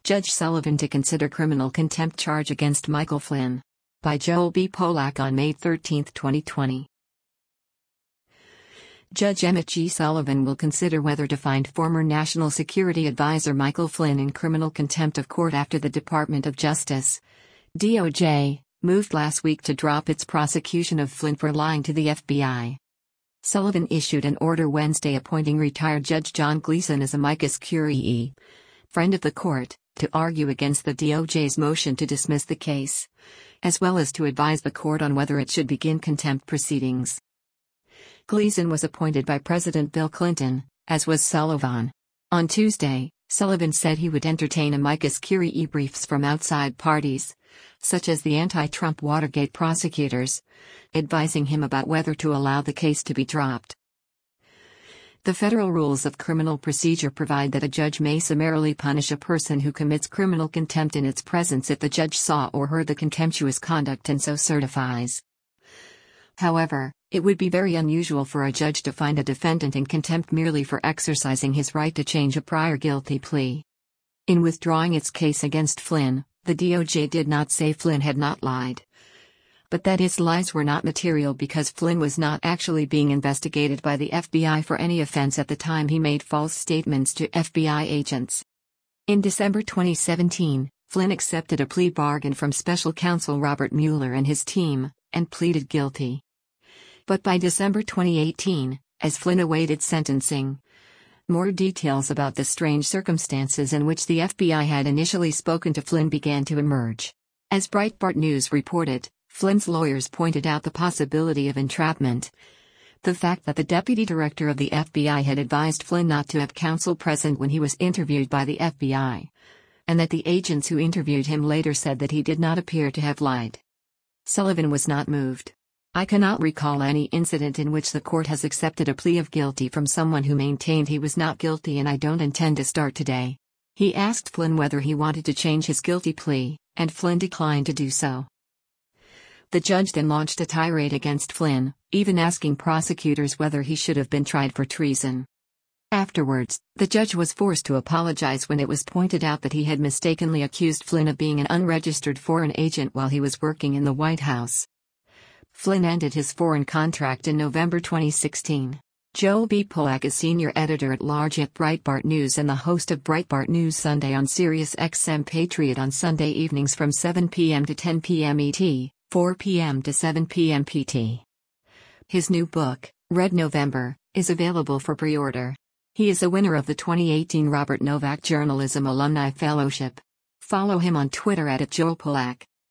Judge Sullivan to consider criminal contempt charge against Michael Flynn. By Joel B. Polak on May 13, 2020. Judge Emmett G. Sullivan will consider whether to find former National Security Advisor Michael Flynn in criminal contempt of court after the Department of Justice, DOJ, moved last week to drop its prosecution of Flynn for lying to the FBI. Sullivan issued an order Wednesday appointing retired Judge John Gleeson as amicus curiae, friend of the court, to argue against the DOJ's motion to dismiss the case, as well as to advise the court on whether it should begin contempt proceedings. Gleeson was appointed by President Bill Clinton, as was Sullivan. On Tuesday, Sullivan said he would entertain amicus curiae briefs from outside parties, such as the anti-Trump Watergate prosecutors, advising him about whether to allow the case to be dropped. The federal rules of criminal procedure provide that a judge may summarily punish a person who commits criminal contempt in its presence if the judge saw or heard the contemptuous conduct and so certifies. However, it would be very unusual for a judge to find a defendant in contempt merely for exercising his right to change a prior guilty plea. In withdrawing its case against Flynn, the DOJ did not say Flynn had not lied, but that his lies were not material because Flynn was not actually being investigated by the FBI for any offense at the time he made false statements to FBI agents. In December 2017, Flynn accepted a plea bargain from special counsel Robert Mueller and his team, and pleaded guilty. But by December 2018, as Flynn awaited sentencing, more details about the strange circumstances in which the FBI had initially spoken to Flynn began to emerge. As Breitbart News reported, Flynn's lawyers pointed out the possibility of entrapment. The fact that the deputy director of the FBI had advised Flynn not to have counsel present when he was interviewed by the FBI, and that the agents who interviewed him later said that he did not appear to have lied. Sullivan was not moved. "I cannot recall any incident in which the court has accepted a plea of guilty from someone who maintained he was not guilty, and I don't intend to start today." He asked Flynn whether he wanted to change his guilty plea, and Flynn declined to do so. The judge then launched a tirade against Flynn, even asking prosecutors whether he should have been tried for treason. Afterwards, the judge was forced to apologize when it was pointed out that he had mistakenly accused Flynn of being an unregistered foreign agent while he was working in the White House. Flynn ended his foreign contract in November 2016. Joel B. Polak is senior editor-at-large at Breitbart News and the host of Breitbart News Sunday on Sirius XM Patriot on Sunday evenings from 7 p.m. to 10 p.m. ET, 4 p.m. to 7 p.m. PT. His new book, Red November, is available for pre-order. He is a winner of the 2018 Robert Novak Journalism Alumni Fellowship. Follow him on Twitter @JoelPolak.